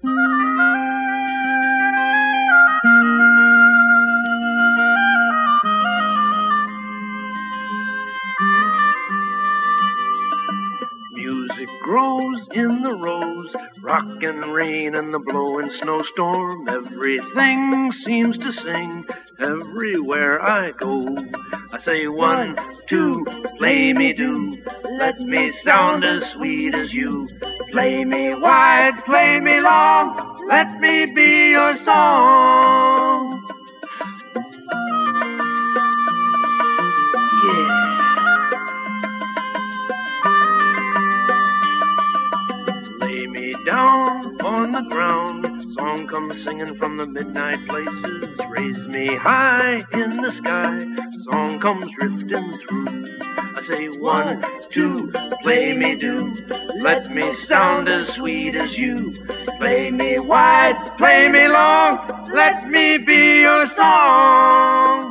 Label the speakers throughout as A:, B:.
A: Music grows in the rose, rock and rain and the blowing snowstorm. Everything seems to sing everywhere I go. I say 1, 2, play me do. Let me sound as sweet as you. Play me wide, play me long. Let me be your song. Yeah. Lay me down on the ground. Song comes singing from the midnight places. Raise me high in the sky. Song comes drifting through. I say 1, 2, play me do. Let me sound as sweet as you. Play me wide, play me long. Let me be your song.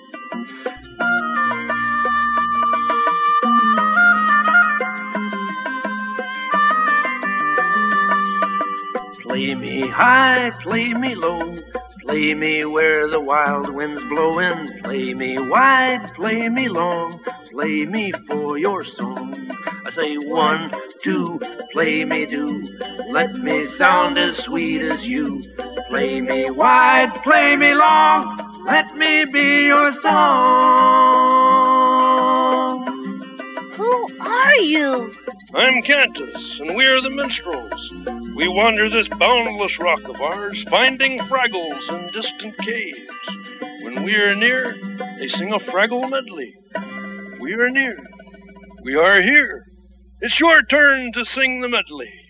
A: Play me high, play me low. Play me where the wild wind's blowing. Play me wide, play me long. Play me for your song. I say 1, 2, play me do. Let me sound as sweet as you. Play me wide, play me long. Let me be your song.
B: Who are you?
C: I'm Cantus, and we're the minstrels. We wander this boundless rock of ours, finding fraggles in distant caves. When we are near, they sing a fraggle medley. We are near. We are here. It's your turn to sing the medley.